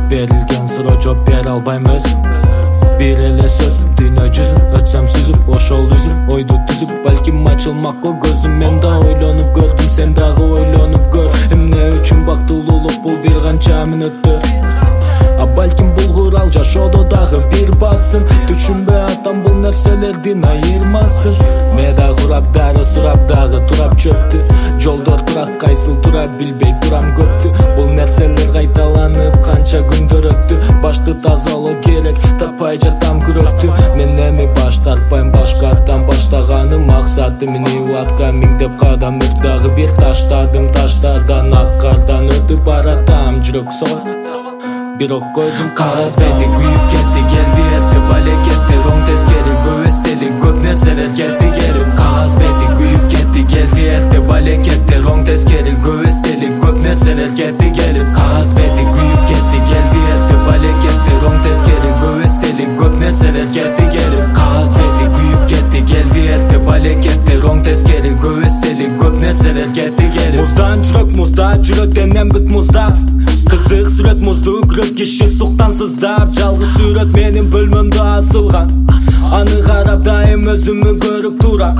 Berilgen sıra çok ber albayım özüm. Bir ele sözüm dünya cüzüm. Ötsem süzüp oşol düzüm. Oydu düzüp belkim açılmak o gözüm. Men da oylanıp gördüm sen dağı oylanıp gör. Hem ne üçün baktı ululup bul bir kança min öttü. Balkim bulgur al jaşodo dağı bir basın. Düşünbe atam bul nerselerden ayırmasın. Meda kurap dağı surap dağı turap çöptü. Jolдар kurak kaysıl turap bilbey duram köptü. Bul nerseler kaytalanıp kança gündür öttü. Başты тазалоо керек tapay жатам күрөктү. Мен эми баш тартпайм башкадан баштаганым максатым. Ниватка миңдеп кадам өрт дагы бир таштадым. Таштардан аккардан өтүп баратам жүрөк сой. Бирок көзүм кагаз бети күйүп кетти. Келди эртеп алекетти роң тескери көбөстели көп нерселер кетти келип. Кагаз бети күйүп кетти. Келди эртеп алекетти роң тескери көбөстели көп нерселер кетти келип. Кагаз бети күйүп кетти. Келди эртеп алекетти роң тескери көбөстели көп нерселер кетти келип. Кагаз бети күйүп кетти. Келди эртеп алекетти роң тескери көбөстели көп нерселер кетти келип. Муздан жүрөк музда жүрөк денем бүт музда. Кызык сүрөт музду күрөп киши суктан сыздап. Жалгыз сүрөт менин бөлмөмдө асылган. Аны карап дайым өзүмү көрүп турам.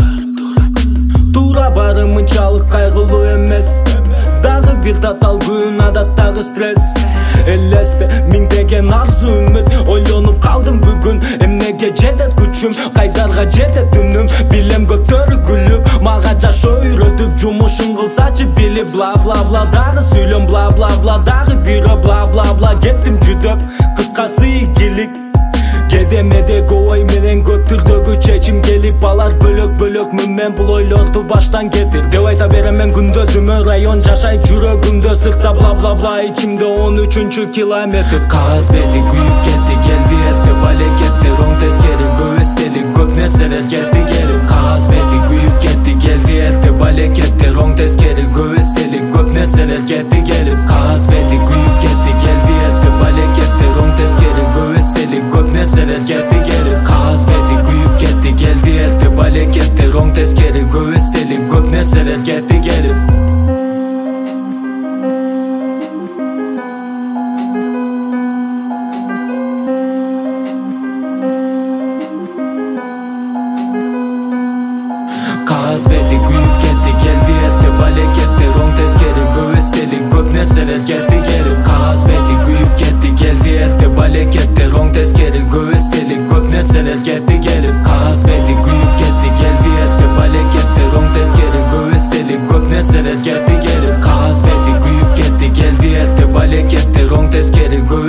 Тура барым мынчалык кайгылуу эмес. Дагы бир татал күн адаттагы стресс. Элесте миңдеген арзу үмүт. Ойлонуп калдым бүгүн эмнеге жетет күчүм. Кайдарга жетет үнүм. Билем көптөрү күлүп мага жашоо үйрөтүп. Жумушун кылсачы билип бла бла бла. Дагы сүйлөм бла бла бла. Дагы бирөө бла бла бла. Кеттим жүдөп кыскасы ийгилик. Кедемедеги ой менен көп түрдөгү чечим келип алар бөлөк бөлөк мен бул ойлорду баштан кетир деп айта берем мен күндөзүмө. Район жашайт жүрөгүмдө сыртта бла бла бла. Ичимде 13 километр. Кагаз бети күйүп кетти. Келди эртеп алекетти роң тескери көбөстели көп нерселер кетти келип. Кагаз бети күйүп кетти. Келди эртеп алекетти роң тескери көбөстели көп нерселер кетти келип. Кагаз бети күйүп кетти. Келди эртеп алекетти роң тескери көбөстели көп нерселер кетти келип. Кагаз бети күйүп кетти. Келди эртеп алекетти роң тескери көбөстели көп нерселер кетти келип. Kagaz beti kuyup ketdi. Keldi ertep aлекетти роң тескери көбөстели көп нерселер кетти келип. Kagaz beti kuyup ketdi. Keldi ertep aлекетти роң тескери көбөстели көп нерселер кетти келип. Kagaz beti kuyup ketdi. Keldi ertep aлекетти роң тескери көбөстели көп нерселер кетти келип. Kagaz beti kuyup ketdi. Keldi ertep aлекетти роң тескери